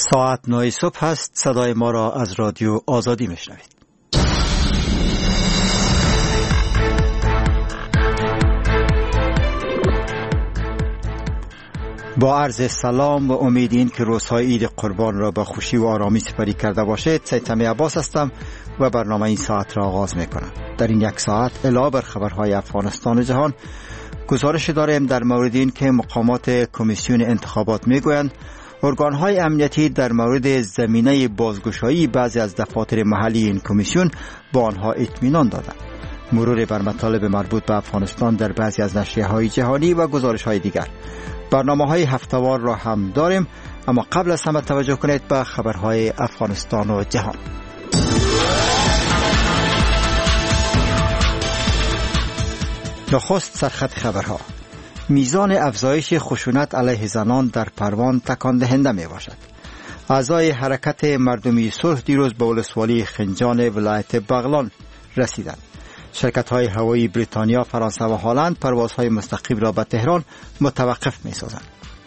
ساعت 9 صبح است. صدای ما را از رادیو آزادی میشنوید. با عرض سلام و امید این که روزهای عید قربان را با خوشی و آرامی سپری کرده باشید. سید تمی عباس هستم و برنامه این ساعت را آغاز میکنم. در این یک ساعت علاوه بر خبرهای افغانستان و جهان گزارش داریم در مورد این که مقامات کمیسیون انتخابات میگویند ارگانهای امنیتی در مورد زمینه بازگشایی بعضی از دفاتر محلی این کمیسیون با آنها اطمینان دادند. مرور بر مطالب مربوط به افغانستان در بعضی از نشریه‌های جهانی و گزارش‌های دیگر. برنامه‌های هفته‌وار را هم داریم، اما قبل از همه توجه کنید به خبرهای افغانستان و جهان. نخست سرخط خبرها. میزان افزایش خشونت علیه زنان در پروان تکان دهنده می باشد. اعضای حرکت مردمی صلح دیروز به ولسوالی خنجان ولایت بغلان رسیدند. شرکت‌های هوایی بریتانیا، فرانسه و هلند پروازهای مستقیم را به تهران متوقف می‌سازند.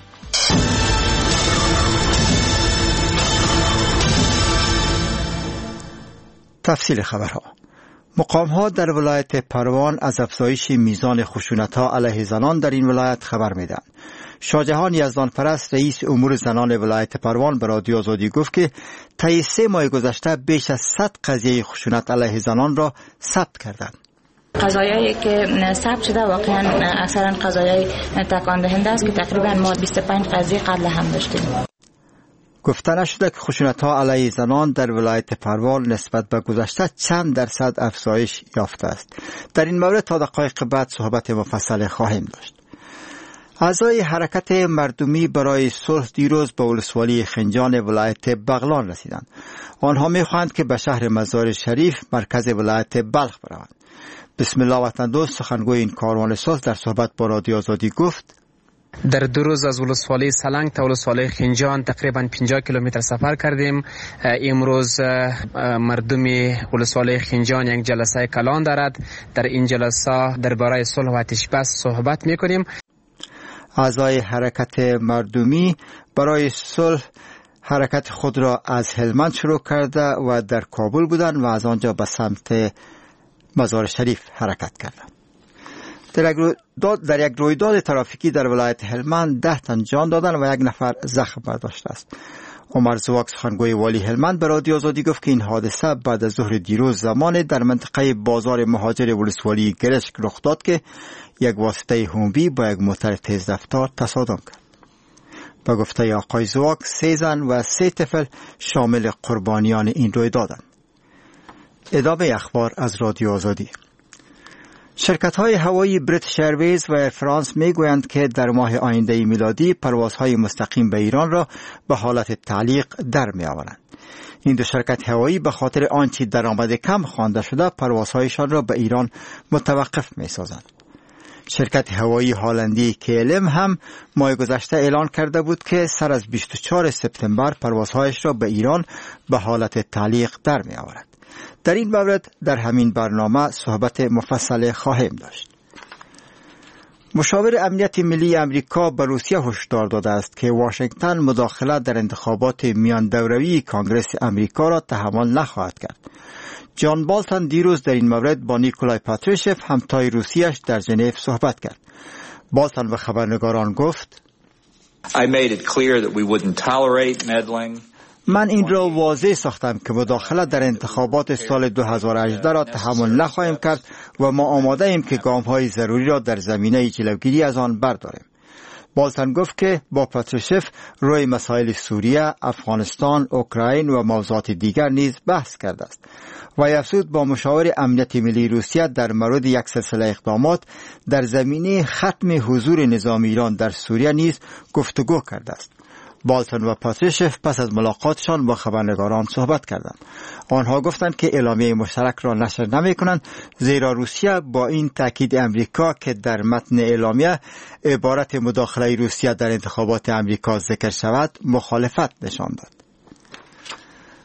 تفصیل خبرها. مقام‌ها در ولایت پروان از افزایش میزان خشونت‌ها علیه زنان در این ولایت خبر می‌دهند. شاهجهان یزدانپرست رئیس امور زنان ولایت پروان به رادیو آزادی گفت که طی 3 ماه گذشته بیش از 100 قضیه خشونت علیه زنان را ثبت کردند. قضایایی که ثبت شده واقعا اکثرا قضایای تکان دهنده است که تقریبا ما 25 قضیه قبل هم داشتیم. گفته نشده که خشونت‌ها علیه زنان در ولایت پروان نسبت به گذشته چند درصد افزایش یافته است. در این مورد تا دقایق بعد صحبت مفصل خواهیم داشت. اعضای حرکت مردمی برای صلح دیروز به ولسوالی خنجان ولایت بغلان رسیدند. آنها می‌خواهند که به شهر مزار شریف مرکز ولایت بلخ بروند. بسم الله وطن دوست سخنگوی این کاروان صلح در صحبت با رادیو آزادی گفت: در 2 روز از ولسوالی سلنگ تا ولسوالی خنجان تقریبا 50 کیلومتر سفر کردیم. امروز مردم ولسوالی خنجان یک جلسه کلان دارد. در این جلسه درباره صلح و آتش بس صحبت می‌کنیم. اعضای حرکت مردمی برای صلح حرکت خود را از هلمند شروع کرده و در کابل بودند و از آنجا به سمت مزار شریف حرکت کردند. در یک رویداد ترافیکی در ولایت هلمند 10 تن جان دادند و 1 نفر زخم برداشته است. عمر زواک سخنگوی والی هلمند به رادیو آزادی گفت که این حادثه بعد از ظهر دیروز زمان در منطقه بازار مهاجر ولسوالی گرشک رخ داد که یک واسطه هومبی با یک موتر تیز رفتار تصادم کرد. با گفته آقای زواک 3 زن و 3 طفل شامل قربانیان این رویدادند. ادامه اخبار از رادیو آزادی. شرکت‌های هوایی بریتیش ایرویز و فرانس میگویند که در ماه آینده میلادی پروازهای مستقیم به ایران را به حالت تعلیق در می‌آورند. این 2 شرکت هوایی به خاطر آنچه درآمد کم خوانده شده پروازهایشان را به ایران متوقف می‌سازند. شرکت هوایی هلندی KLM هم ماه گذشته اعلان کرده بود که سر از 24 سپتامبر پروازهایش را به ایران به حالت تعلیق در می‌آورد. در این مورد در همین برنامه صحبت مفصل خواهیم داشت. مشاور امنیت ملی امریکا به روسیه هشدار داده است که واشنگتن مداخله در انتخابات میان دوره‌ای کنگره امریکا را تحمل نخواهد کرد. جان بالتون دیروز در این مورد با نیکولای پاتروشف همتای روسیه‌اش در ژنو صحبت کرد. بالتون به خبرنگاران گفت: I made it clear that we wouldn't tolerate meddling. من این را واضح ساختم که مداخله در انتخابات سال 2018 را تحمل نخواهیم کرد و ما آماده ایم که گام‌های ضروری را در زمینه جلوگیری از آن برداریم. بالتون گفت که با پاتروشف روی مسائل سوریه، افغانستان، اوکراین و موضوعات دیگر نیز بحث کرده است و افزود با مشاور امنیت ملی روسیه در مورد یک سلسله اقدامات در زمینه ختم حضور نظام ایران در سوریه نیز گفتگو کرده است. بالتون و پاتروشف پس از ملاقاتشان با خبرنگاران صحبت کردند. آنها گفتند که اعلامیه مشترک را نشر نمی‌کنند زیرا روسیه با این تاکید امریکا که در متن اعلامیه عبارت مداخله روسیه در انتخابات امریکا ذکر شود مخالفت نشان داد.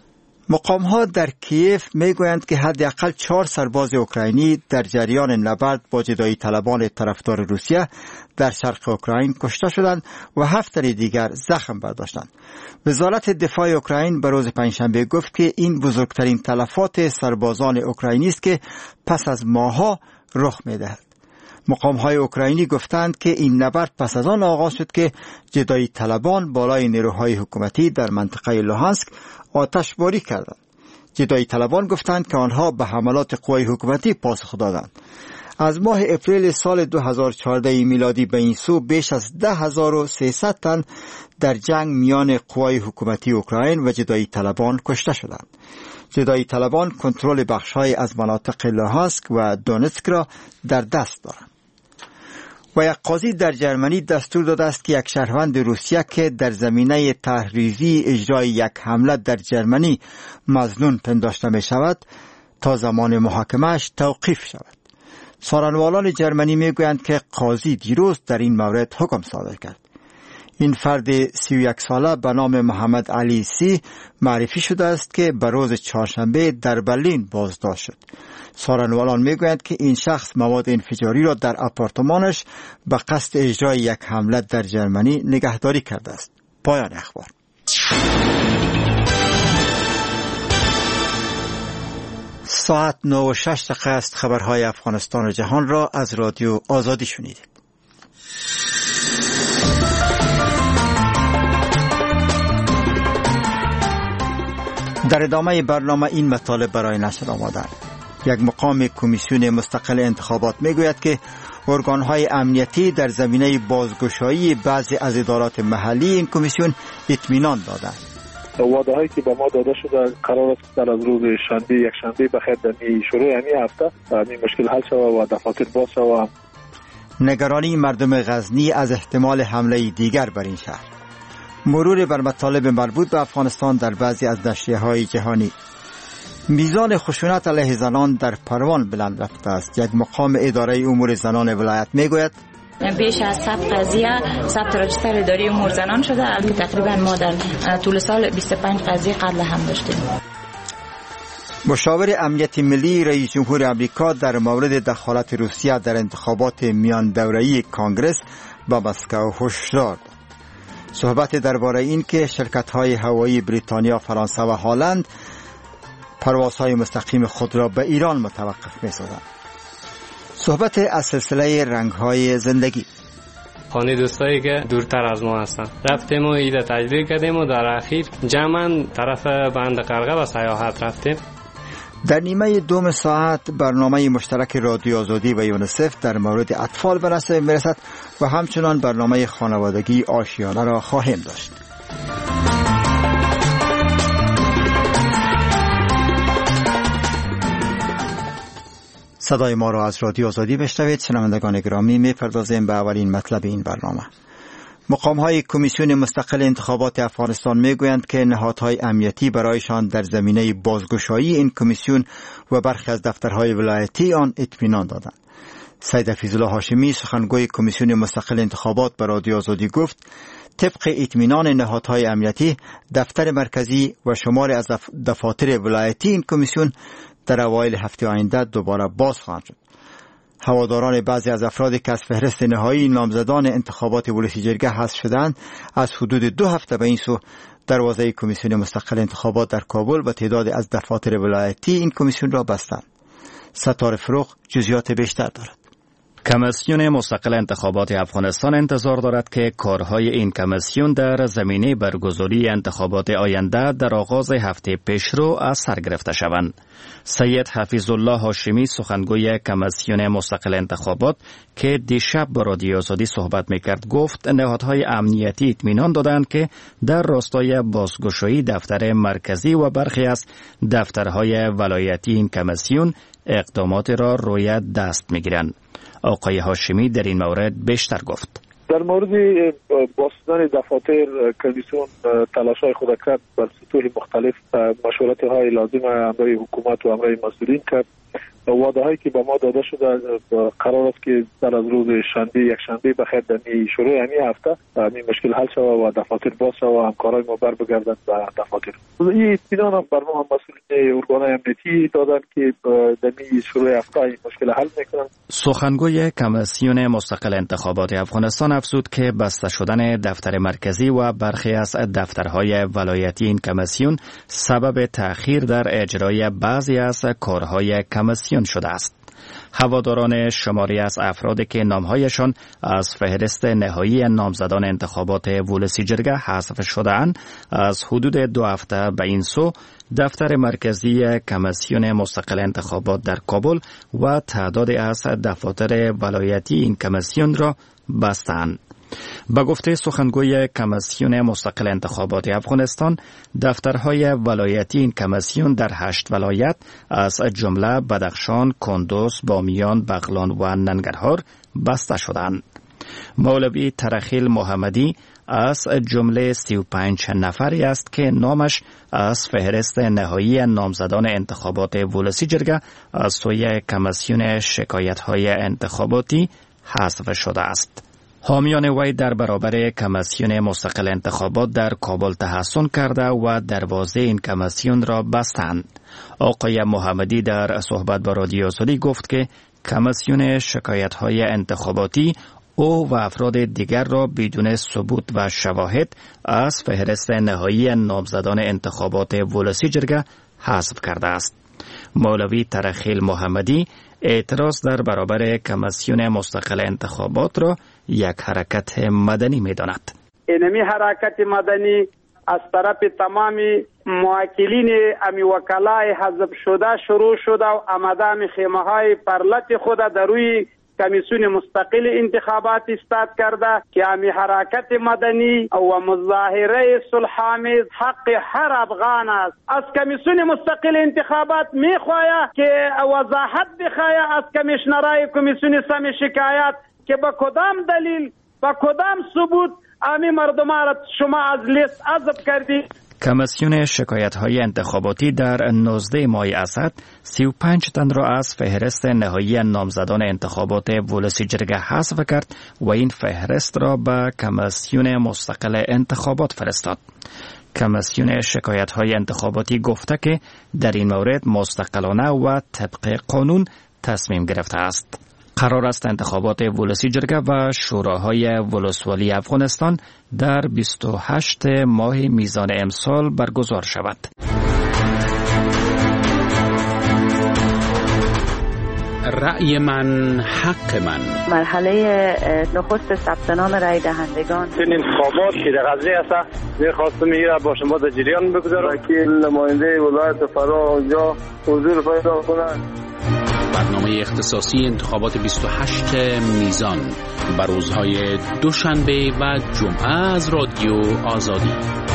مقام‌ها در کیف میگویند که حداقل 4 سرباز اوکراینی در جریان نبرد با جدایی طلبان طرفدار روسیه در شرق اوکراین کشته شدند و 7 تن دیگر زخم برداشتند. وزارت دفاع اوکراین به روز پنجشنبه گفت که این بزرگترین تلفات سربازان اوکراینی است که پس از ماه‌ها رخ می‌دهد. مقام‌های اوکراینی گفتند که این نبرد پس از آن آغاز شد که جدایی طلبان بالای نیروهای حکومتی در منطقه لوهانسک آتشباری کردند. جدایی طلبان گفتند که آنها به حملات قوای حکومتی پاسخ دادند. از ماه اپریل سال 2014 میلادی به این سو بیش از 10,300 تن در جنگ میان قوای حکومتی اوکراین و جدایی طلبان کشته شدند. جدایی طلبان کنترل بخش‌های از مناطق لوهانسک و دونتسک را در دست دارند. و یک قاضی در جرمنی دستور داده است که یک شهروند روسیه که در زمینه تحریزی اجرای یک حمله در جرمنی مظنون پنداشته می شود تا زمان محاکمه‌اش توقیف شود. سارنوالان جرمنی می گویند که قاضی دیروز در این مورد حکم صادر کرد. این فرد 31 ساله به نام محمد علی سی معرفی شده است که به روز چهارشنبه در برلین بازداشت شد. سارنوالان میگویند که این شخص مواد انفجاری را در آپارتمانش به قصد اجرای یک حمله در جرمنی نگهداری کرده است. پایان اخبار. ساعت 9:06 است. خبرهای افغانستان و جهان را از رادیو آزادی شنیدید. در ادامه برنامه این مطالب برای نشر آمدند. یک مقام کمیسیون مستقل انتخابات میگوید که ارگانهای امنیتی در زمینه بازگشایی بعضی از ادارات محلی این کمیسیون اطمینان دادند. وعده هایی که به ما داده شده قرار است در از روز شنبه یک شنبه بخیر در شروع همین هفته این مشکل حل شود و دفاتر باز شود. نگرانی مردم غزنی از احتمال حمله دیگر بر این شهر. مرور بر مطالب مربوط به افغانستان در بعضی از نشریه‌های جهانی. میزان خشونت علیه زنان در پروان بلند رفته است. یک مقام اداره امور زنان ولایت میگوید بیش از 100 قضیه ثبت رجیستر اداره امور زنان شده، البته تقریبا ما در طول سال 25 قضیه قتل هم داشتیم. مشاور امنیت ملی رئیس جمهور آمریکا در مورد دخالت روسیه در انتخابات میان دوره‌ای کنگره به مسکو هشدار داد. صحبت درباره این که شرکت‌های هوایی بریتانیا، فرانسه و هلند پروازهای مستقیم خود را به ایران متوقف می‌سازند. صحبت از سلسله رنگ‌های زندگی. خانه دوستایی که دورتر از ما هستن رفتیم و ایده تجربه کردیم و در اخیر جمعاً طرف بند قرقه و سیاحت رفتیم. در نیمه دوم ساعت برنامه مشترک رادیو آزادی و یونیسف در مورد اطفال به دست میرسد و همچنان برنامه خانوادگی آشیانه را خواهیم داشت. صدای ما را از رادیو آزادی بشنوید. شنوندگان گرامی، می‌پردازیم به اولین مطلب این برنامه. مقام‌های کمیسیون مستقل انتخابات افغانستان می‌گویند که نهادهای امنیتی برایشان در زمینه بازگشایی این کمیسیون و برخی از دفترهای ولایتی آن اطمینان دادند. سید حفیظالله هاشمی سخنگوی کمیسیون مستقل انتخابات به رادیو آزادی گفت طبق اطمینان نهادهای امنیتی دفتر مرکزی و شماری از دفاتر ولایتی این کمیسیون در اوایل هفته آینده دوباره باز خواهند شد. هواداران بعضی از افرادی که از فهرست نهایی نامزدان انتخابات ولسی جرگه حذف شدند از حدود 2 هفته به این سو دروازه کمیسیون مستقل انتخابات در کابل و تعداد از دفاتر ولایتی این کمیسیون را بستند. ستاره فروغ جزئیات بیشتر دارد. کمیسیون مستقل انتخابات افغانستان انتظار دارد که کارهای این کمیسیون در زمینه برگزاری انتخابات آینده در آغاز هفته پیشرو از سر گرفته شوند. سید حفیظالله هاشمی سخنگوی کمیسیون مستقل انتخابات که دیشب با رادیو آزادی صحبت میکرد گفت نهادهای امنیتی اطمینان دادند که در راستای بازگشایی دفتر مرکزی و برخی از دفترهای ولایتی این کمیسیون اقدامات را روی دست میگیرند. آقای هاشمی در این مورد بیشتر گفت. در مورد بستن دفاتر کمیسیون تلاش‌های خود کرد بر سطوح مختلف مشورت‌های لازم امرای حکومت و امرای مسئولین کرد وعده هایی که به ما داده شده قرار است که در از روز شنبه یک شنبه بخیر در شروع یعنی هفته این مشکل حل شود و دفاتر باز شود و همکارای ما بر بگردند به دفاتر. این اطمینان هم بر ما مسئولین ارگان‌های امنیتی دادن که در شروع هفته این مشکل حل میکنن. سخنگوی کمیسیون مستقل انتخابات افغانستان افزود که بسته شدن دفتر مرکزی و برخی از دفترهای ولایتی این کمیسیون سبب تأخیر در اجرای بعضی از کارهای کمیسیون شده است. هواداران شماری از افرادی که نامهایشان از فهرست نهایی نامزدان انتخابات ولسی جرگه حذف شده‌اند از حدود 2 هفته به این سو دفتر مرکزی کمیسیون مستقل انتخابات در کابل و تعدادی از دفاتر ولایتی این کمیسیون را بستند. با گفته سخنگوی کمیسیون مستقل انتخابات افغانستان، دفترهای ولایتی این کمیسیون در 8 ولایت از جمله بدخشان، کندوز، بامیان، بغلان و ننگرهار بسته شدند. مولوی ترخیل محمدی از جمله 35 نفری است که نامش از فهرست نهایی نامزدان انتخابات ولسی جرگه از سوی کمیسیون شکایت‌های انتخاباتی حذف شده است. حامیان وی در برابر کمیسیون مستقل انتخابات در کابل تحصن کرده و دروازه این کمیسیون را بستند. آقای محمدی در صحبت با رادیو آزادی گفت که کمیسیون شکایت‌های انتخاباتی او و افراد دیگر را بدون ثبوت و شواهد از فهرست نهایی نامزدان انتخابات ولسی جرگه حذف کرده است. مولوی ترخیل محمدی اعتراض در برابر کمیسیون مستقل انتخابات را یک حرکت مدنی می داند. اینمی حرکت مدنی از طرف تمام موکلین امی وکلای حذف شده شروع شده و آمده خیمه های پرلت خود در روی کمیسیون مستقل انتخابات استاد کرده که امی حرکت مدنی و مظاهره صلح‌آمیز حق هر افغان است. از کمیسیون مستقل انتخابات میخواهد که وضاحت بخواهد از کمیشنرای کمیسیون سم شکایت که با کدام دلیل با کدام ثبوت امی مردم را شما از لیست حذف کردید. کمیسیون شکایت‌های انتخاباتی در 19 ماه اسد 35 تن را از فهرست نهایی نامزدان انتخابات ولسی جرگه حذف کرد و این فهرست را به کمیسیون مستقل انتخابات فرستاد. کمیسیون شکایت‌های انتخاباتی گفته که در این مورد مستقلانه و طبق قانون تصمیم گرفته است. قرار است انتخابات ولسی جرگه و شوراهای ولسوالی افغانستان در 28 ماه میزان امسال برگزار شود. رأی من حق من. مرحله نخست ثبت نام رای دهندگان. این انتخابات که در غزنی است می‌خواستم میگیره با شما در جریان بگذارم که نماینده ولایت فرا اونجا حضور پیدا کنند. برنامه اختصاصی انتخابات 28 میزان بر روزهای دوشنبه و جمعه از رادیو آزادی.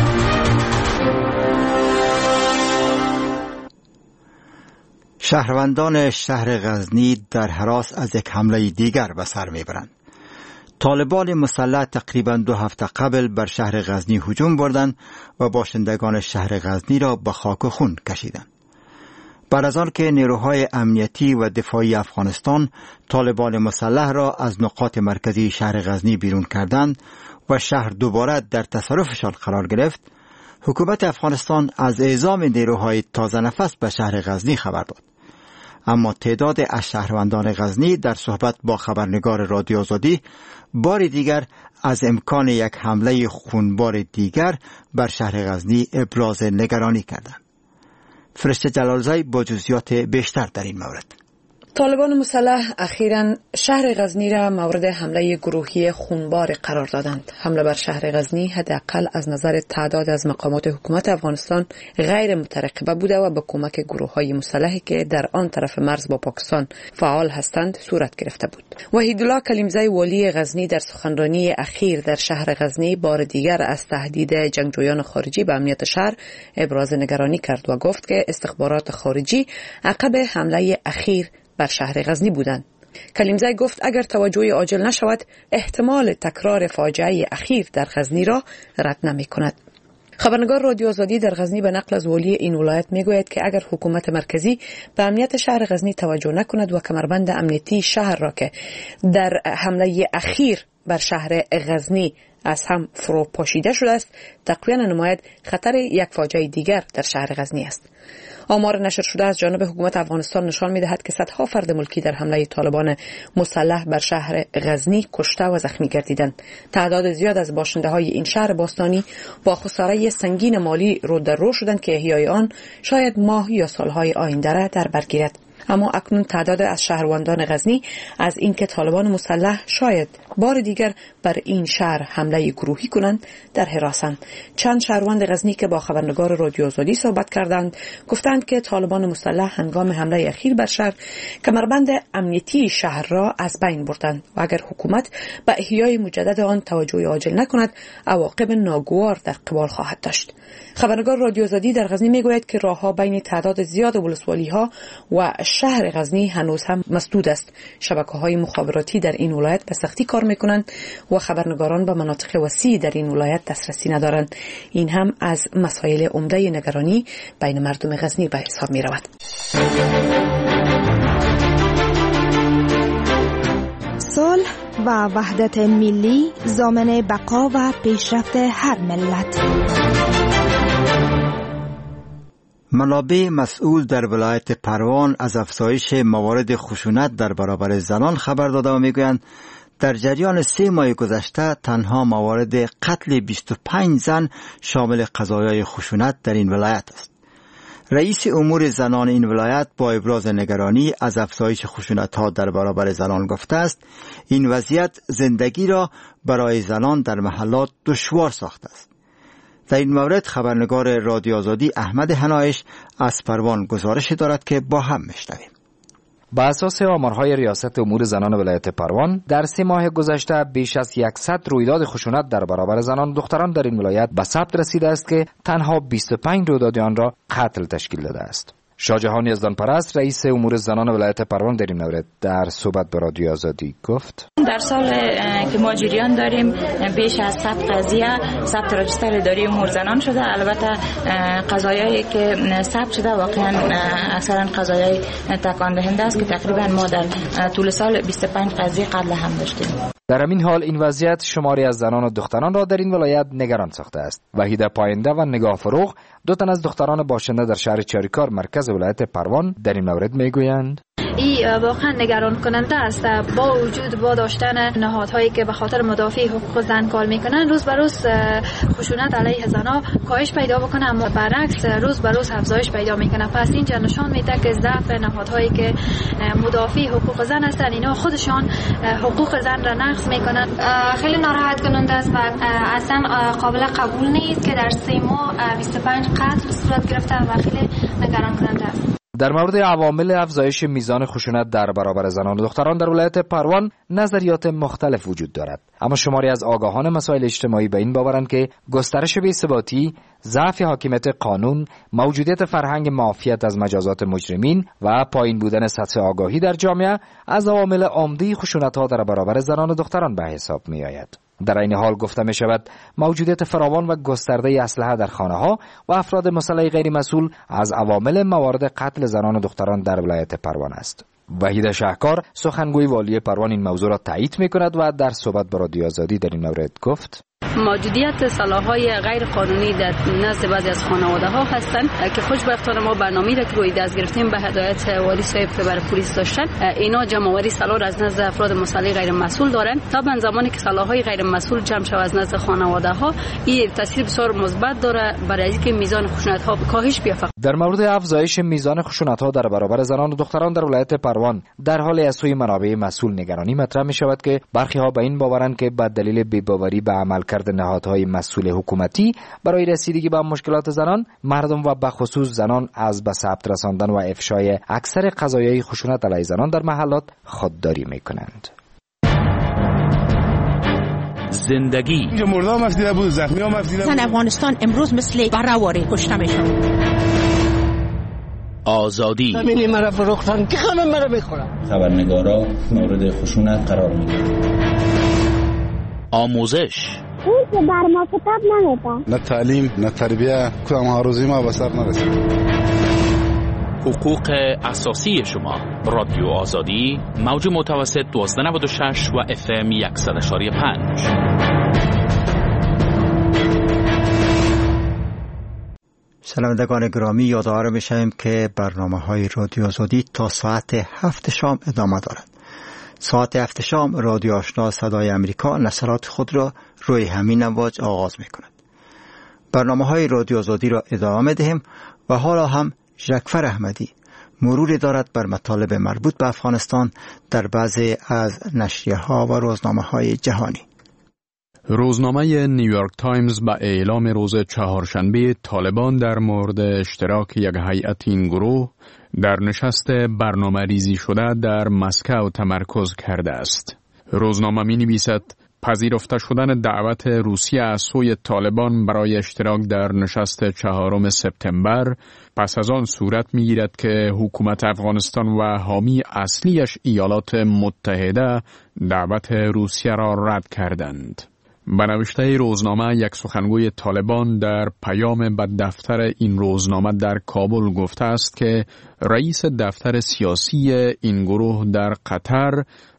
شهروندان شهر غزنی در هراس از یک حمله دیگر به سر میبرند. طالبان مسلح تقریباً 2 هفته قبل بر شهر غزنی هجوم بردند و باشندگان شهر غزنی را به خاک و خون کشیدند. بعد از آن که نیروهای امنیتی و دفاعی افغانستان طالبان مسلح را از نقاط مرکزی شهر غزنی بیرون کردند و شهر دوباره در تصرفشان قرار گرفت، حکومت افغانستان از اعزام نیروهای تازه نفس به شهر غزنی خبر داد. اما تعداد از شهروندان غزنی در صحبت با خبرنگار رادیو آزادی بار دیگر از امکان یک حمله خونبار دیگر بر شهر غزنی ابراز نگرانی کردند. فرشته جلالزایی با جزئیات بیشتر در این مورد. طالبان مسلح اخیراً شهر غزنی را مورد حمله گروهی خونبار قرار دادند. حمله بر شهر غزنی حداقل از نظر تعداد از مقامات حکومت افغانستان غیر مترقبه بوده و با کمک گروه‌های مسلحی که در آن طرف مرز با پاکستان فعال هستند صورت گرفته بود. وحیدالله کلیمزی والی غزنی در سخنرانی اخیر در شهر غزنی بار دیگر از تهدید جنگجویان خارجی به امنیت شهر ابراز نگرانی کرد و گفت که استخبارات خارجی عقب حمله اخیر بر شهر غزنی بودند. کلیمزی گفت اگر توجه عاجل نشود احتمال تکرار فاجعه اخیر در غزنی را رد نمی کند. خبرنگار رادیو آزادی در غزنی به نقل از والی این ولایت میگوید که اگر حکومت مرکزی به امنیت شهر غزنی توجه نکند و کمربند امنیتی شهر را که در حمله اخیر بر شهر غزنی از هم فرو پاشیده شده است، تقویت نماید خطر یک فاجعه دیگر در شهر غزنی است. آمار نشر شده از جانب حکومت افغانستان نشان می‌دهد که صدها فرد ملکی در حمله طالبان مسلح بر شهر غزنی کشته و زخمی گردیدند. تعداد زیاد از باشنده‌های این شهر باستانی با خساره سنگین مالی رو در رو شدند که احیای آن شاید ماه یا سالهای آینده را در بر گیرد. اما اکنون تعداد از شهروندان غزنی از اینکه طالبان مسلح شاید بار دیگر بر این شهر حمله گروهی کنند در حراسند. چند شهروند غزنی که با خبرنگار رادیو آزادی صحبت کردند گفتند که طالبان مسلح هنگام حمله اخیر بر شهر کمربند امنیتی شهر را از بین بردند و اگر حکومت به احیای مجدد آن توجه عاجل نکند عواقب ناگوار در قبال خواهد داشت. خبرنگار رادیو آزادی در غزنی میگوید که راهها بین تعداد زیاد ولسوالی‌ها و شهر غزنی هنوز هم مسدود است. شبکه‌های مخابراتی در این ولایت به سختی کار می‌کنند و خبرنگاران به مناطق وسیع در این ولایت دسترسی ندارند. این هم از مسائل عمده نگرانی بین مردم غزنی به حساب می‌رود. صلح و وحدت ملی ضامن بقا و پیشرفت هر ملت. منابع مسئول در ولایت پروان از افزایش موارد خشونت در برابر زنان خبر داده و میگویند در جریان 3 ماه گذشته تنها موارد قتل 25 زن شامل قضایای خشونت در این ولایت است. رئیس امور زنان این ولایت با ابراز نگرانی از افزایش خشونت‌ها در برابر زنان گفته است این وضعیت زندگی را برای زنان در محلات دشوار ساخته است. در این مورد خبرنگار رادیو آزادی احمد حنایش از پروان گزارش دارد که با هم میشنویم. با اساس آمارهای ریاست امور زنان ولایت پروان در 3 ماه گذشته بیش از 100 رویداد خشونت در برابر زنان و دختران در این ولایت به ثبت رسیده است که تنها 25 رویداد آن را قتل تشکیل داده است. شاهجهان یزدانپرست رئیس امور زنان ولایت پروان در این مورد در صحبت با رادیو آزادی گفت: در سال که ما جریان داریم بیش از 100 قضیه ثبت راجستر اداری امور زنان شده. البته قضایایی که ثبت شده واقعا اکثرا قضایای تکان دهنده است که تقریبا ما در طول سال 25 قضیه قتل هم داشتیم. در همین حال این وضعیت شماری از زنان و دختران را در این ولایت نگران ساخته است. وحیده پاینده و نگاه فروغ 2 تن از دختران باشنده در شهر چاریکار مرکز ولایت پروان در این مورد میگویند: این واقعا نگران کننده است. با وجود با داشتن نهادهایی که به خاطر مدافع حقوق زن کار میکنن روز به روز خشونت علیه زنها کاهش پیدا بکنه، اما برعکس روز به روز افزایش پیدا میکنه. پس اینجا نشان میده که ضعف نهادهایی که مدافع حقوق زن هستن اینا خودشان حقوق زن را نقض میکنن. خیلی ناراحت کننده است و اصلا قابل قبول نیست که در 3 ماه 25 قتل صورت گرفته و خیلی نگران کننده است. در مورد عوامل افزایش میزان خشونت در برابر زنان و دختران در ولایت پروان نظریات مختلف وجود دارد، اما شماری از آگاهان مسائل اجتماعی به این باورند که گسترش بی‌ثباتی، ضعف حاکمیت قانون، موجودیت فرهنگ معافیت از مجازات مجرمین و پایین بودن سطح آگاهی در جامعه از عوامل عمده خشونت‌ها در برابر زنان و دختران به حساب می‌آید. در این حال گفته می شود موجودیت فراوان و گسترده اسلحه در خانه‌ها و افراد مسلح غیر مسئول از عوامل موارد قتل زنان و دختران در ولایت پروان است. وحید شهکار سخنگوی والی پروان این موضوع را تایید می کند و در صحبت با رادیو آزادی در این مورد گفت: موجودیت سلاح‌های غیر قانونی در نزد بعضی از خانواده‌ها هستند که خوشبختانه ما برنامه‌ای را که روی دست گرفتیم به هدایت والی صاحب که برای پلیس داشتن، اینا جمع‌آوری سلاح را از نزد افراد مسلح غیر مسئول دارند. طبعا زمانی که سلاح‌های غیر مسئول جمع شود از نزد خانواده‌ها این تاثیر بسیار مثبت داره برای اینکه میزان خشونت‌ها کاهش بیافته. در مورد افزایش میزان خشونت‌ها در برابر زنان و دختران در ولایت پروان در حال از سوی منابع مسئول نگرانی مطرح می‌شود که برخی‌ها به این باورند که به دلیل بی‌باوری به عملکرد نهادهای مسئول حکومتی برای رسیدگی به مشکلات زنان، مردم و به خصوص زنان از به ثبت رساندن و افشای اکثر قضایای خشونت علیه زنان در محلات خودداری می‌کنند. زندگی اینجا مردم مفدیده بود، زخمی ها مفدیده بود. زن افغانستان امروز مثل بره‌واره کشته میشن. آزادی زمینی مرا فروختن که همه مرا بخورن. خبرنگارا مورد خشونت قرار میگیرند. آموزش اون که بر ما کتاب نمیده. نه تعلیم نه تربیه، کدام ها روزی ما به سر نرسید. حقوق اساسی شما. رادیو آزادی، موج متوسط 1296 و FM 100.5. شنوندگان گرامی، یادآور میشیم که برنامه‌های رادیو آزادی تا ساعت 7 شام ادامه دارد. ساعت 7 شام رادیو آشنا صدای امریکا نشرات خود را روی همین امواج آغاز می‌کند. برنامه‌های رادیو آزادی را ادامه می‌دهیم و حالا هم ژکفر احمدی مروری دارد بر مطالب مربوط به افغانستان در بعضی از نشریه‌ها و روزنامه‌های جهانی. روزنامه نیویورک تایمز به اعلام روز چهارشنبه طالبان در مورد اشتراک یک هیئت این گروه در نشست برنامه ریزی شده در مسکو تمرکز کرده است. روزنامه می نویسد پذیرفته شدن دعوت روسیه از سوی طالبان برای اشتراک در نشست 4 سپتامبر پس از آن صورت می گیرد که حکومت افغانستان و حامی اصلیش ایالات متحده دعوت روسیه را رد کردند. به نوشته روزنامه، یک سخنگوی طالبان در پیام به دفتر این روزنامه در کابل گفته است که رئیس دفتر سیاسی این گروه در قطر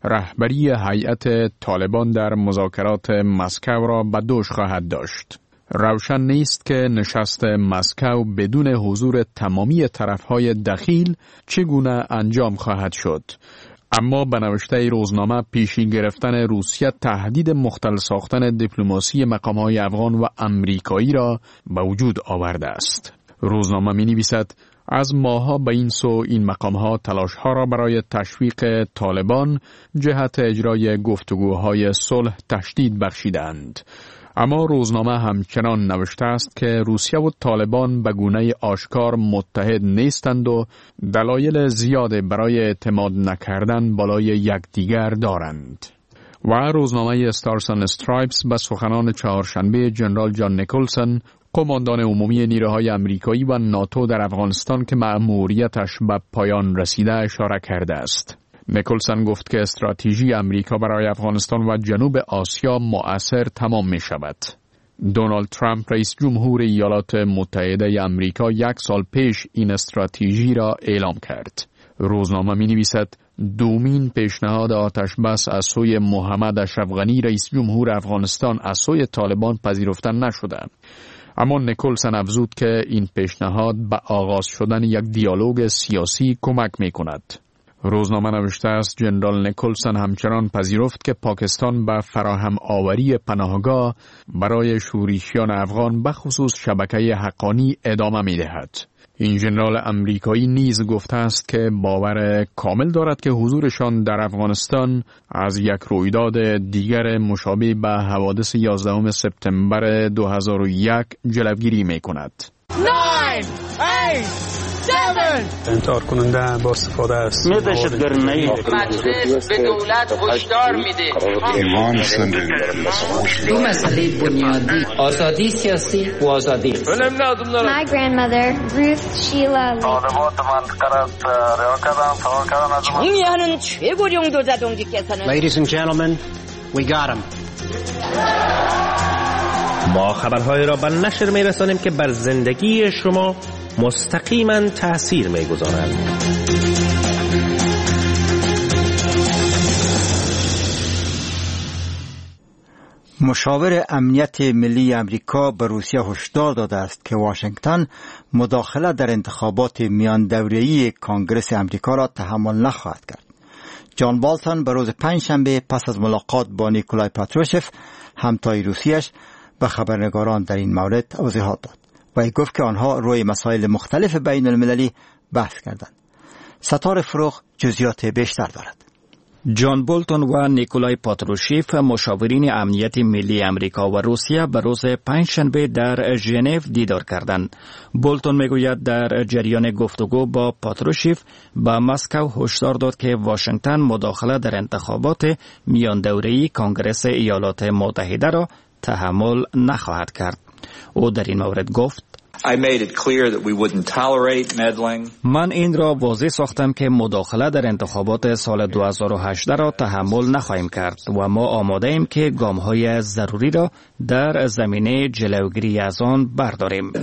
رهبری هیئت طالبان در مذاکرات مسکو را به دوش خواهد داشت. روشن نیست که نشست مسکو بدون حضور تمامی طرفهای دخیل چگونه انجام خواهد شد. اما به نوشته روزنامه، پیشی گرفتن روسیه تهدید مختل ساختن دیپلماسی مقام‌های افغان و امریکایی را به وجود آورده است. روزنامه می نویسد از ماه‌ها به این سو این مقام‌ها تلاش‌ها را برای تشویق طالبان جهت اجرای گفتگوهای صلح تشدید بخشیدند. اما روزنامه همچنان نوشته است که روسیه و طالبان به گونه آشکار متحد نیستند و دلایل زیاد برای اعتماد نکردن بالای یکدیگر دارند. و روزنامه استارز اند استرایپس به سخنان چهارشنبه جنرال جان نیکلسن، قماندان عمومی نیروهای امریکایی و ناتو در افغانستان که مأموریتش به پایان رسیده، اشاره کرده است. نیکلسن گفت که استراتژی امریکا برای افغانستان و جنوب آسیا مؤثر تمام می شود. دونالد ترامپ رئیس جمهور ایالات متحده امریکا 1 سال پیش این استراتژی را اعلام کرد. روزنامه می نویسد دومین پیشنهاد آتش بس از سوی محمد اشرف غنی رئیس جمهور افغانستان از سوی طالبان پذیرفته نشده. اما نیکلسن افزود که این پیشنهاد به آغاز شدن یک دیالوگ سیاسی کمک می کند. روزنامه نوشته است جنرال نیکلسن همچنان پذیرفت که پاکستان به فراهم آوری پناهگاه برای شورشیان افغان به خصوص شبکه حقانی ادامه می دهد. این جنرال امریکایی نیز گفته است که باور کامل دارد که حضورشان در افغانستان از یک رویداد دیگر مشابه به حوادث 11 سپتامبر 2001 جلوگیری می کند. 9 8 انتحار کننده با استفاده است. مجلس به دولت هشدار میده دو مسئله بنیادی: آزادی سیاسی و آزادی. My grandmother Ruth Sheila 정의하는 최고領導者동지께서는 Ladies and gentlemen, we got him. ما خبرهای را به نشر می‌رسانیم که بر زندگی شما مستقیما تأثیر می‌گذارند. مشاور امنیت ملی امریکا به روسیه هشدار داده است که واشنگتن مداخله در انتخابات میان دوره‌ای کانگرس امریکا را تحمل نخواهد کرد. جان بالتون به روز پنجشنبه پس از ملاقات با نیکولای پاتروشف همتای روسیه‌اش به خبرنگاران در این مورد توضیحات داد و گفت که آنها روی مسائل مختلف بین المللی بحث کردند. ستاره فروغ جزئیات بیشتر دارد. جان بولتون و نیکولای پاتروشیف، مشاورین امنیت ملی امریکا و روسیه، به روز پنجشنبه در ژنو دیدار کردند. بولتون میگوید در جریان گفتگو با پاتروشیف به مسکو هشدار داد که واشنگتن مداخله در انتخابات میان دوره‌ای کانگرس ایالات متحده را تحمل نخواهد کرد. او در این مورد گفت: من این را واضح ساختم که مداخله در انتخابات سال 2018 را تحمل نخواهیم کرد و ما آماده ایم که گام‌های ضروری را در زمینه جلوگیری از آن برداریم.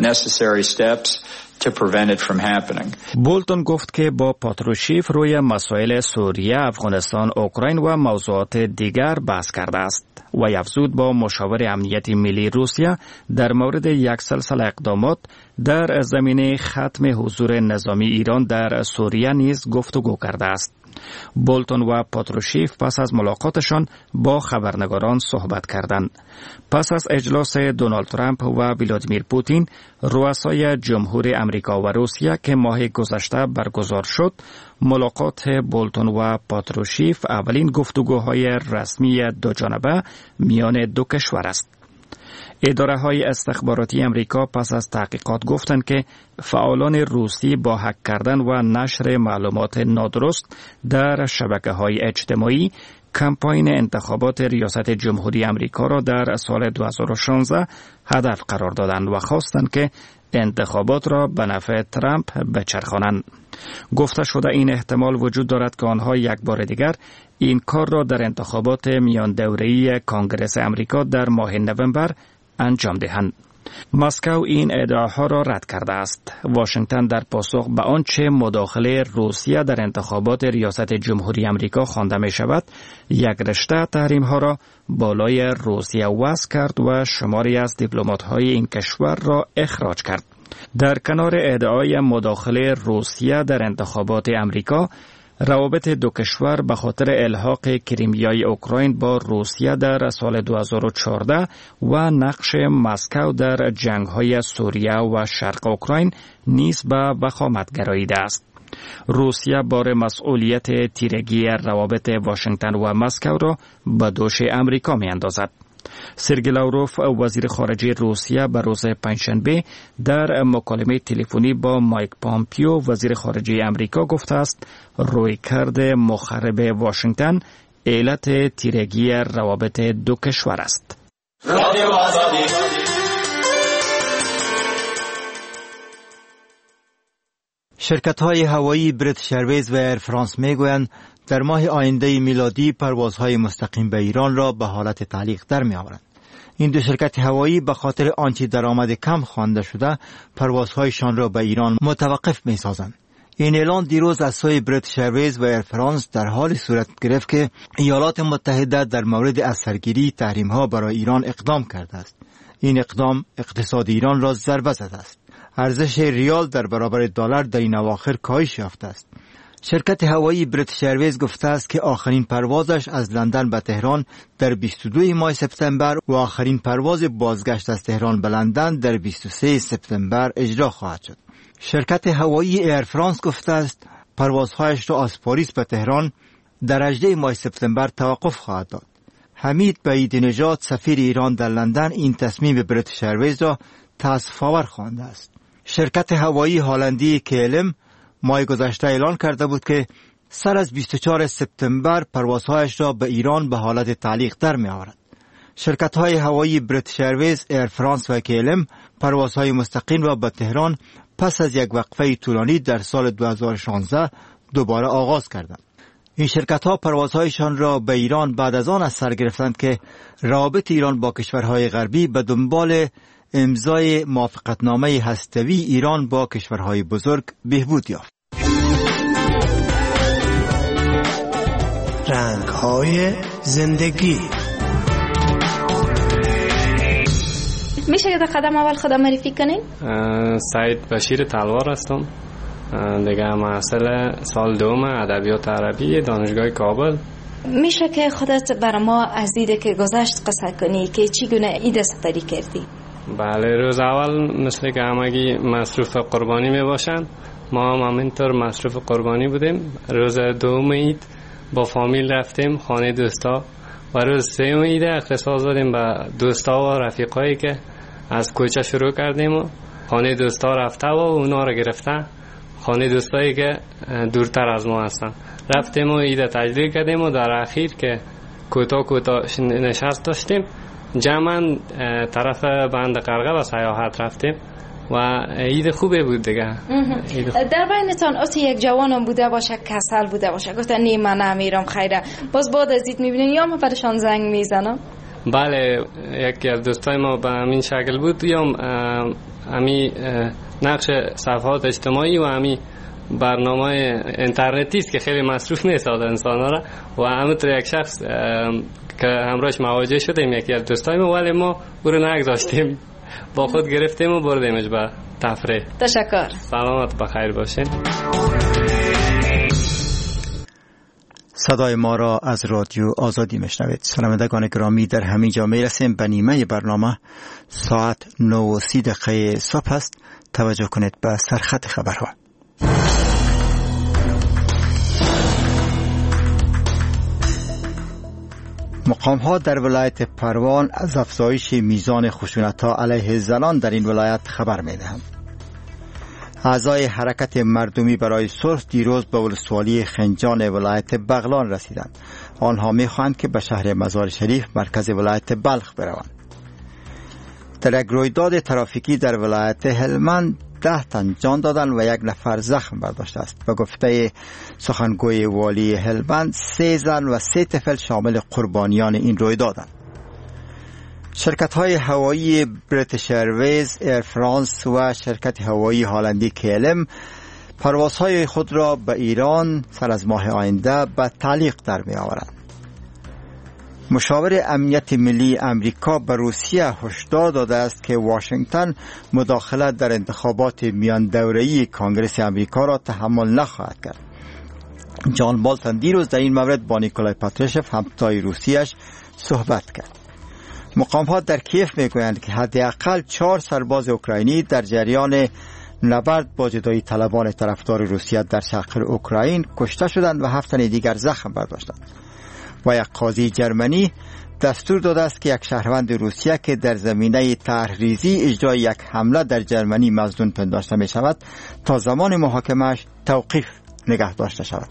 بولتون گفت که با پاتروشیف روی مسائل سوریه، افغانستان، اوکراین و موضوعات دیگر بحث کرده است و افزود با مشاور امنیت ملی روسیه در مورد یک سلسله اقدامات در زمینه ختم حضور نظامی ایران در سوریه نیز گفتگو کرده است. بولتون و پاتروشیف پس از ملاقاتشان با خبرنگاران صحبت کردند. پس از اجلاس دونالد ترامپ و ولادیمیر پوتین، رؤسای جمهور امریکا و روسیه که ماه گذشته برگزار شد، ملاقات بولتون و پاتروشیف اولین گفتگوهای رسمی دو جانبه میان دو کشور است. اداره‌های استخباراتی امریکا پس از تحقیقات گفتند که فعالان روسی با هک کردن و نشر معلومات نادرست در شبکه‌های اجتماعی کمپاین انتخابات ریاست جمهوری امریکا را در سال 2016 هدف قرار دادند و خواستند که انتخابات را به نفع ترامپ بچرخانند. گفته شده این احتمال وجود دارد که آنها یک بار دیگر این کار را در انتخابات میان دوره‌ای کانگرس امریکا در ماه نوامبر انجام دهند. مسکو این ادعاها را رد کرده است. واشنگتن در پاسخ به آنچه مداخله روسیه در انتخابات ریاست جمهوری امریکا خوانده می شود، یک رشته تحریم ها را بالای روسیه وضع کرد و شماری از دیپلمات های این کشور را اخراج کرد. در کنار ادعای مداخله روسیه در انتخابات امریکا، روابط دو کشور به خاطر الحاق کریمیای اوکراین با روسیه در سال 2014 و نقش مسکو در جنگ‌های سوریه و شرق اوکراین نیز به وخامت گراییده است. روسیه بار مسئولیت تیرگی روابط واشنگتن و مسکو را به دوش امریکا می‌اندازد. سرگئی لاوروف وزیر خارجه روسیه به روز پنجشنبه در مکالمه تلفنی با مایک پامپیو وزیر خارجه امریکا گفته است رویکرد مخرب واشنگتن علت تیرگی روابط دو کشور است. شرکت‌های هوایی بریتیش ایرویز و ایر فرانس میگویند در ماه آینده میلادی پروازهای مستقیم به ایران را به حالت تعلیق در می‌آورند. این دو شرکت هوایی به خاطر آنچه درآمد کم خوانده شده پروازهایشان را به ایران متوقف می‌سازند. این اعلان دیروز از سوی بریتیش ایرویز و ایر فرانس در حال صورت گرفت که ایالات متحده در مورد از سرگیری تحریم‌ها برای ایران اقدام کرده است. این اقدام اقتصاد ایران را ضربه زده است. ارزش ریال در برابر دلار در این اواخر کاهش یافته است. شرکت هوایی بریتیش ایرویز گفته است که آخرین پروازش از لندن به تهران در 22 ماه سپتامبر و آخرین پرواز بازگشت از تهران به لندن در 23 سپتامبر اجرا خواهد شد. شرکت هوایی ایر فرانس گفته است پروازهایش را از پاریس به تهران در 18 ماه سپتامبر توقف خواهد داد. حمید بعیدی نژاد سفیر ایران در لندن این تصمیم بریتیش ایرویز را تأسف‌آور خوانده است. شرکت هوایی هلندی KLM ماه گذشته اعلان کرده بود که سر از 24 سپتامبر پروازهایش را به ایران به حالت تعلیق در می آورد. شرکت‌های هوایی بریتیش ایرویز، ایر فرانس و KLM پروازهای مستقیم را به تهران پس از یک وقفه طولانی در سال 2016 دوباره آغاز کردند. این شرکت‌ها پروازهایشان را به ایران بعد از آن از سر گرفتند که روابط ایران با کشورهای غربی به دنبال امضای موافقتنامه هسته‌ای ایران با کشورهای بزرگ بهبود یافت. رنگ‌های زندگی. میشه که در قدم اول خودم معرفی کنین؟ سعید بشیر تلوار هستم. دیگه محصل سال دوم ادبیات عربی دانشگاه کابل. میشه که خودت برای ما از دیده که گذشت قصه کنی که چگونه عید سپری کردی؟ بله، روز اول مثل که همگی مصروف قربانی می باشن، ما هم همینطور مصروف قربانی بودیم. روز دوم عید با فامیل رفتیم خانه دوستا و روز سوم عید اختصاص دادیم به دوستا و رفیقایی که از کوچه شروع کردیم و خانه دوستا رفته و اونا رو گرفته خانه دوستایی که دورتر از ما هستن. رفتیم و عید تجلیل کردیم و در اخیر که کوتاه نشست داشتیم، جمعاً طرف بند قرقه و سیاحت رفتیم و عید خوبه بود دیگه. در بینتان اصلا یک جوانم بوده باشه کسل بوده باشه گفته نی من نمیرم خیره باز بعد از عید میبینین یا ما برشان زنگ میزنم؟ بله یکی از دوستای ما به همین شکل بود یا همی نقش صفحات اجتماعی و همی برنامه اینترنتی است که خیلی مصروف نیست انسان را و همونطور یک شخص که همراهش مواجه شدیم یکی از دوستای ما ولی ما او رو نگذاشتیم با خود گرفتیم و بردیمش به تفریح. تشکر. سلامت بخیر باشین. صدای ما را از رادیو آزادی میشنوید. شنوندگان گرامی در همین جا میرسیم به نیمه برنامه. ساعت 9:30 صبح است. توجه کنید به سرخط خبرها. مقام‌ها در ولایت پروان از افزایش میزان خشونت‌ها علیه زنان در این ولایت خبر می‌دهند. اعضای حرکت مردمی برای صلح دیروز به ولسوالی خنجان ولایت بغلان رسیدند. آنها می‌خواهند که به شهر مزار شریف مرکز ولایت بلخ بروند. در یک رویداد ترافیکی در ولایت هلمند 10 تن جان دادن و 1 نفر زخم برداشته است. به گفته سخنگوی والی هلمند 3 زن و 3 طفل شامل قربانیان این رویدادند. شرکت‌های هوایی بریتیش ایرویز، ایر فرانس و شرکت هوایی هلندی KLM پروازهای خود را به ایران سر از ماه آینده به تعلیق در می‌آورند. مشاور امنیت ملی امریکا به روسیه هشدار داده است که واشنگتن مداخلت در انتخابات میان دوره‌ای کنگره امریکا را تحمل نخواهد کرد. جان بالتون دیروز در این مورد با نیکولای پاتروشف همتای روسیه‌اش صحبت کرد. مقامات در کیف میگویند که حداقل 4 سرباز اوکراینی در جریان نبرد با جدایی طلبان طرفدار روسیه در شرق اوکراین کشته شدند و 7 تن دیگر زخم برداشتند. و یک قاضی جرمنی دستور داده است که یک شهروند روسیه که در زمینه طرحریزی اجرای یک حمله در جرمنی مظنون پنداشته می شود تا زمان محاکمه‌اش توقیف نگه داشته شود.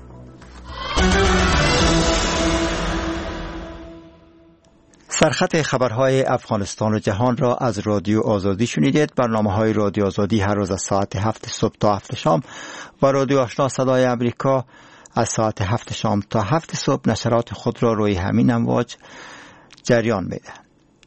سرخط خبرهای افغانستان و جهان را از رادیو آزادی شنیدید. برنامه‌های رادیو آزادی هر روز از ساعت 7 صبح تا 7 شام و رادیو آشنا صدای امریکا از ساعت 7 شام تا 7 صبح نشرات خود را روی همین امواج جریان می‌دهند.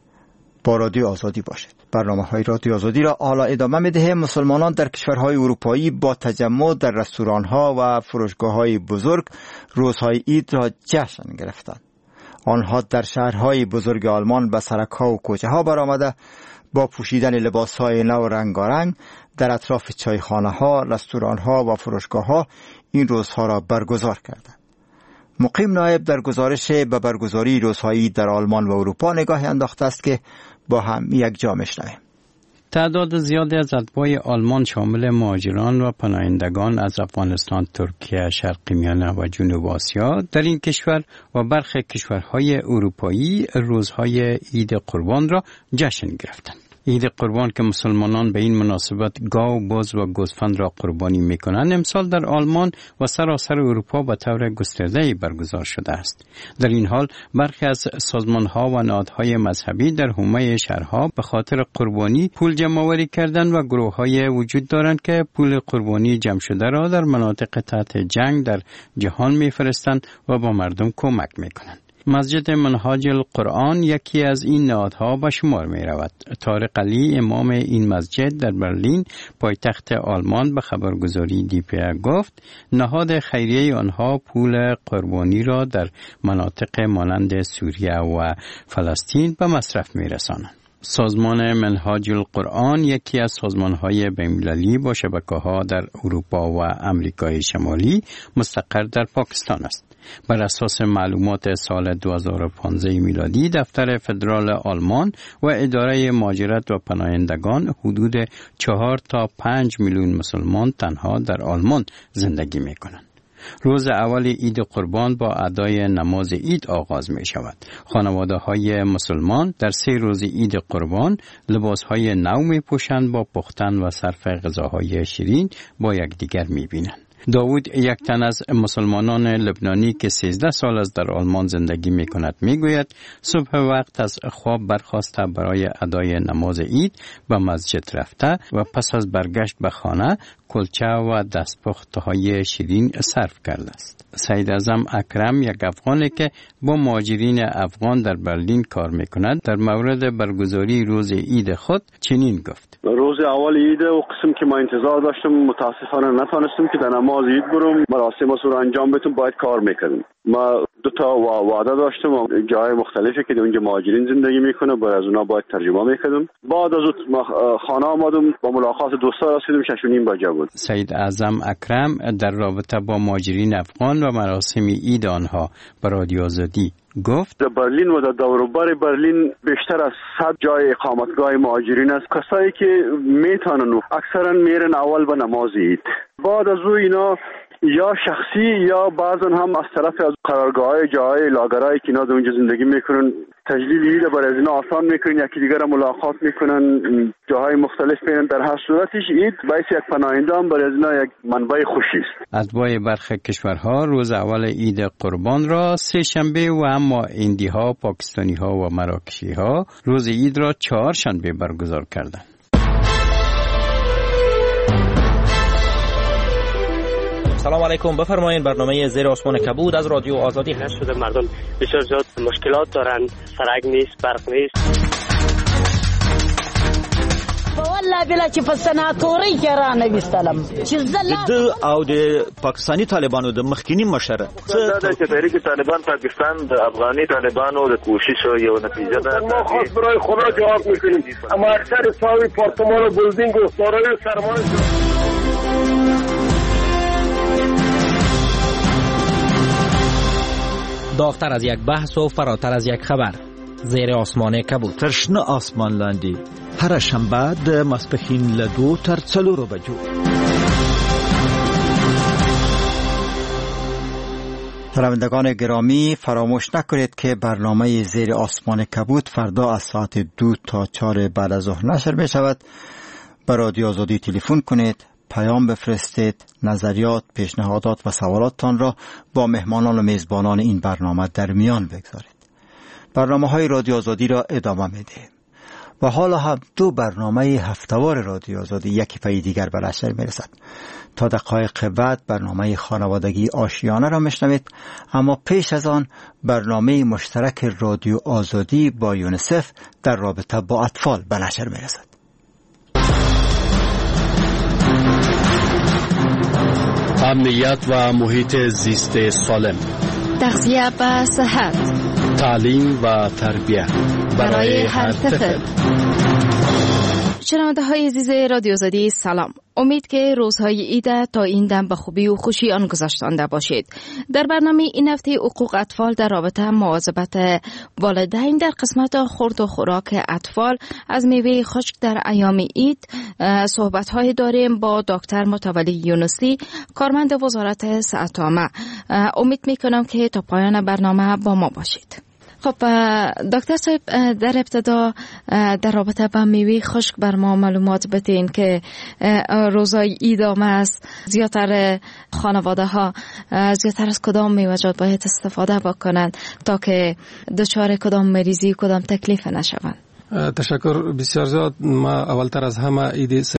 با رادیو آزادی باشید. برنامه‌های رادیو آزادی را حالا ادامه می‌دهیم. مسلمانان در کشورهای اروپایی با تجمع در رستوران‌ها و فروشگاه‌های بزرگ روزهای عید را جشن گرفتند. آنها در شهرهای بزرگ آلمان به سرک‌ها و کوچه‌ها برآمده با پوشیدن لباس‌های نو و رنگارنگ در اطراف چایخانه‌ها، رستوران‌ها و فروشگاه‌ها این روزها را برگزار کردند. مقیم نایب در گزارش به برگزاری روزهای در آلمان و اروپا نگاهی انداخته است که با هم یک جا می‌شنویم. تعداد زیادی از اتباع آلمان شامل مهاجران و پناهندگان از افغانستان، ترکیه، شرق میانه و جنوب آسیا در این کشور و برخی کشورهای اروپایی روزهای عید قربان را جشن گرفتند. عید قربان که مسلمانان به این مناسبت گاو، بز و گوسفند را قربانی می‌کنند، امسال در آلمان و سراسر اروپا به طور گسترده‌ای برگزار شده است. در این حال برخی از سازمان‌ها و نهادهای مذهبی در حومه شهرها به خاطر قربانی پول جمع‌آوری کردند و گروه‌های وجود دارند که پول قربانی جمع شده را در مناطق تحت جنگ در جهان می‌فرستند و با مردم کمک می‌کنند. مسجد منهاج القرآن یکی از این نهادها به شمار می رود. طارق علی امام این مسجد در برلین پایتخت آلمان به خبرگزاری DPA گفت نهاد خیریه آنها پول قربانی را در مناطق مانند سوریه و فلسطین به مصرف می رسانند. سازمان منهاج القرآن یکی از سازمان‌های بین‌المللی با شبکه‌ها در اروپا و امریکای شمالی مستقر در پاکستان است. بر اساس معلومات سال 2015 میلادی دفتر فدرال آلمان و اداره مهاجرت و پناهندگان حدود 4 تا 5 میلیون مسلمان تنها در آلمان زندگی می‌کنند. روز اول عید قربان با ادای نماز عید آغاز می شود. خانواده‌های مسلمان در 3 روز عید قربان لباس‌های نو می پوشند با پختن و صرف غذاهای شیرین با یکدیگر می بینند. داوود، یک تن از مسلمانان لبنانی که 13 سال است در آلمان زندگی می کند، می گوید صبح وقت از خواب برخاسته برای ادای نماز عید به مسجد رفته و پس از برگشت به خانه کلچه و دستپخت‌های شیرین صرف کرده است. سید اعظم اکرم، یک افغانی که با مهاجرین افغان در برلین کار می کند، در مورد برگزاری روز عید خود چنین گفت: روز اول عید و قسم که ما انتظار داشتم متاسفانه نتونستم که در نماز عید برم، مراسم رو انجام بدم، باید کار میکردم. ما 2 وعده داشتم و جای مختلفی که اونجا مهاجرین زندگی میکنه باید از اونا باید ترجمه میکردم. بعد از خانه آمدم، با ملاقات دوستا رسیدم، 6:30 بجه بود. سید اعظم اکرم در رابطه با مهاجرین افغان و مراسم عید آنها به رادیو آزادی گفت: در برلین و در دور و بر برلین بیشتر از 100 جای اقامتگاه مهاجرین است. کسایی که میتونن اکثرا میرن اول به نماز عید، بعد از او اینا یا شخصی یا بعضن هم از طرف از قرارگاه‌های جای لاگرایی که اینا در اونجا زندگی میکنن تجلیل عید برای از اینا آسان میکنن، یکی دیگر را ملاقات میکنن، جاهای مختلف میرن. در هر صورتش عید باعث یک پناهنده هم برای از اینا یک منبع خوشی است. اتباع برخی کشورها روز اول عید قربان را 3 شنبه و اما هندی‌ها، پاکستانی‌ها و مراکشی‌ها روز عید را 4 شنبه برگزار کردند. سلام علیکم، بفرمایید. برنامه زیر آسمان کبود از رادیو آزادی هست. شده مردم بسیار زیاد مشکلات دارن، سرک نیست، برق نیست. والله بلا چې په سناتوري کې را نویستلم چې د او د پاکستانی طالبانو د مخکینی مشر چې تحریک طالبان پاکستان د افغاني طالبانو د کوشش یو نتیجه ده. ما خاص برای خدا جواب میکنیم، اما اکثر ساوی پارتمان و بلدینگ و دارای سرمایه داغتر از یک بحث و فراتر از یک خبر. زیر آسمان کبود. ترشنه آسمان لاندی هر شنبه د ماسپښین له 2 تر 4 بجو. شنوندگان گرامی، فراموش نکنید که برنامه زیر آسمان کبود فردا از ساعت 2 تا 4 بعد از ظهر نشر می شود. به رادیو آزادی تلفن کنید، پیام بفرستید، نظریات، پیشنهادات و سوالاتتان را با مهمانان و میزبانان این برنامه در میان بگذارید. برنامه‌های رادیو آزادی را ادامه می‌دهیم. و حالا هم 2 برنامه هفته‌وار رادیو آزادی یکی پای دیگر به نشر می‌رسد. تا دقایق بعد برنامه خانوادگی آشیانه را میشنوید، اما پیش از آن برنامه مشترک رادیو آزادی با یونیسف در رابطه با اطفال به نشر می‌رسد. امنیت و محیط زیست سالم، تغذیه و صحت، تعلیم و تربیت برای هر طفل. شنونده های عزیز رادیو آزادی سلام. امید که روزهای عید تا این دم به خوبی و خوشی آن گذشتانده باشید. در برنامه این هفته حقوق اطفال در رابطه مواظبت والدین در قسمت خورد و خوراک اطفال از میوه خشک در ایام عید صحبت های داریم با دکتر متولی یونسی، کارمند وزارت صحت عامه. امید میکنم که تا پایان برنامه با ما باشید. خب دکتر صاحب، در ابتدا در رابطه با میوه خشک بر ما معلومات بدین که روزای عید آمده است، زیادتر خانواده ها زیادتر از کدام میوه‌جات باید استفاده بکنند تا که دچار کدام مریضی کدام تکلیف نشوند؟ تشکر بسیار زیاد. ما اولتر از همه عید